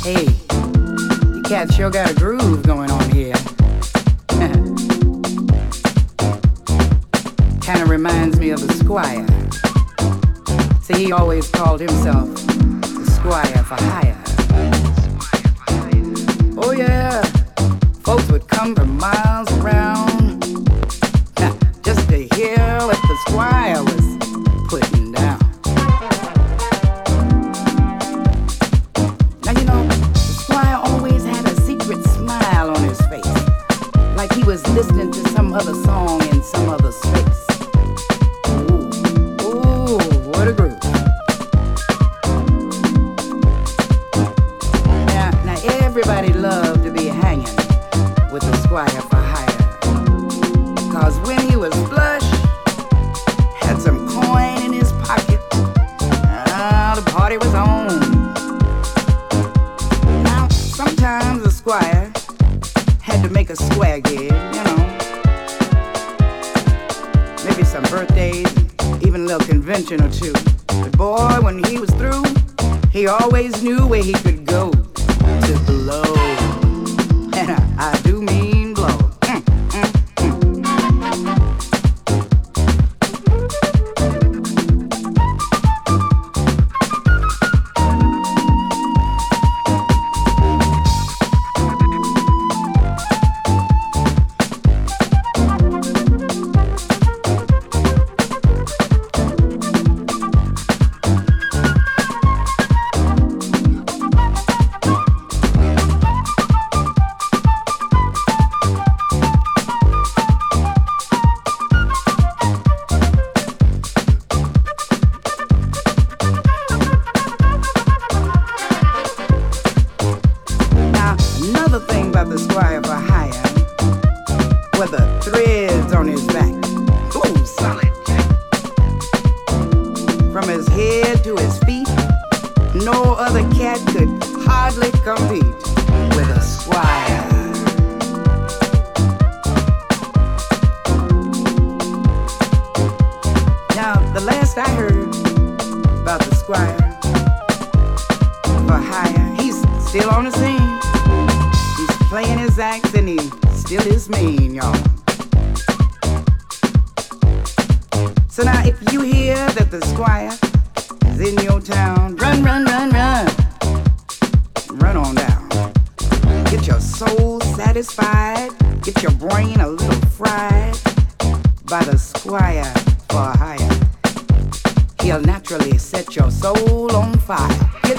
Hey, you cats sure got a groove going on here. Kinda reminds me of the Squire. See, he always called himself the Squire for hire. Oh yeah, folks would come from miles around just to hear what the Squire was putting down. Now you know, the Squire always had a secret smile on his face, like he was listening to some other song in some other space. Ooh, what a groove. Now everybody loved to be hanging with the Squire for hire, 'cause when he was flush, had some coin in his pocket, the party was on. Now sometimes the Squire had to make a square gig, you know, maybe some birthdays, even a little convention or two. But boy, when he was through, he always knew where he could go to blow. And I do mean blow. Another thing about the Squire for hire were the threads on his back. Ooh, solid jack. From his head to his feet, no other cat could hardly compete with a Squire. Now, the last I heard about the Squire for hire, he's still on the scene. Playing his act and he still is mean, y'all. So now if you hear that the Squire is in your town, run, run, run, run. Run on down. Get your soul satisfied, get your brain a little fried by the Squire for hire. He'll naturally set your soul on fire.